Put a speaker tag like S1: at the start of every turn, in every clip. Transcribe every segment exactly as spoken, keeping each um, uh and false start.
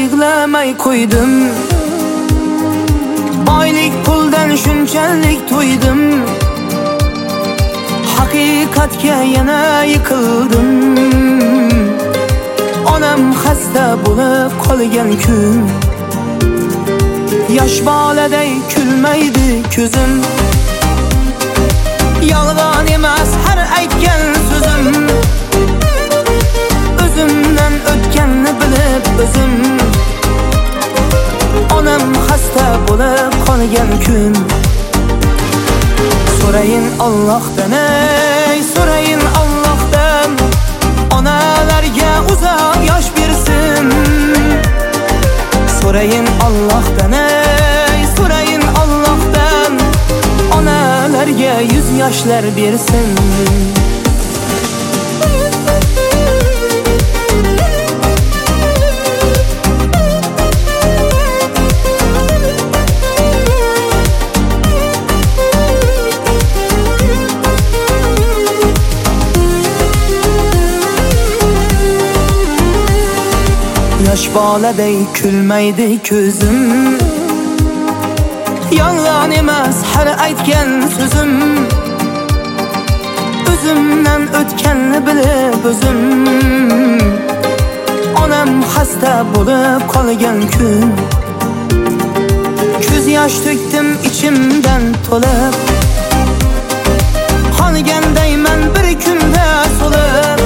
S1: yig'lamay qo'ydim. Boylik puldan shunchalik to'ydim, haqiqatga yana yiqildim. Onam xasta bo'lib qolgan kun, yosh boladay kulmaydi ko'zim. Yolg'on emas har aytgan so'zim, o'zimdan o'tganni bilib o'zim. Onam xasta bo'lib qolgan kun, so'rayin Allohdan, ey so'rayin Allohdan, onalarga uzoq yosh bersin. So'rayin Allohdan, ey so'rayin Allohdan, onalarga yuz yoshlar bersin. Yosh boladay kulmaydi ko'zim, yolg'on emas har aytgan so'zim, o'zimdan o'tganni bilib o'zim. Onam xasta bo'lib qolgan kun, ko'z yosh to'kdim ichimdan to'lib, qolgandayman bir kunda so'lib.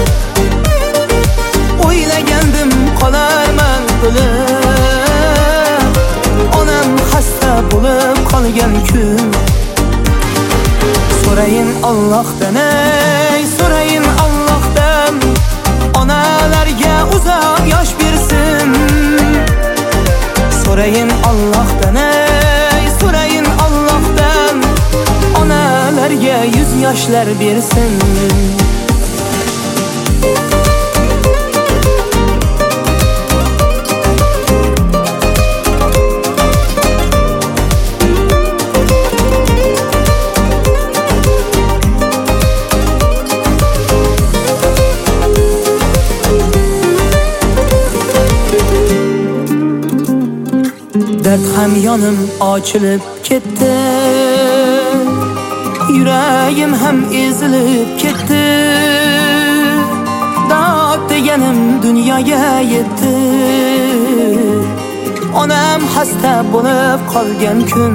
S1: O'ylagandim qolarman o'lib, onam xasta bo'lib qolgan kun. So'rayin Allohdan, ey so'rayin Allohdan, onalarga uzoq yosh bersin. So'rayin Allohdan, ey so'rayin Allohdan, onalarga yuz yoshlar bersin. Dard ham yonim ochilib ketdi, yuragim ham ezilib ketdi. Dod deganim dunyoga yetdi, onam xasta bo'lib qolgan kun.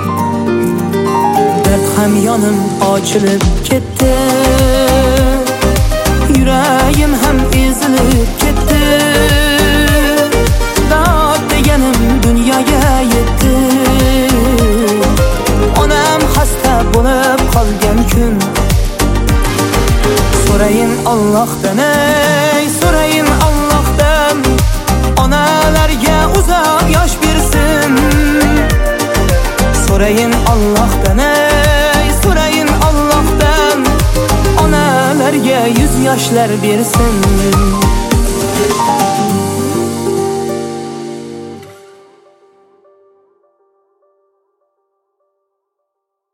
S1: Dard ham yonim ochilib ketdi, yuragim ham ezilib ketdi. Dod deganim dunyoga yetdi, onam xasta bo'lib qolgan kun. So'rayin Allohdan, ey so'rayin Allohdan, onalarga uzoq yosh bersin. So'rayin Allohdan, ey so'rayin Allohdan, onalarga yuz yoshlar bersin.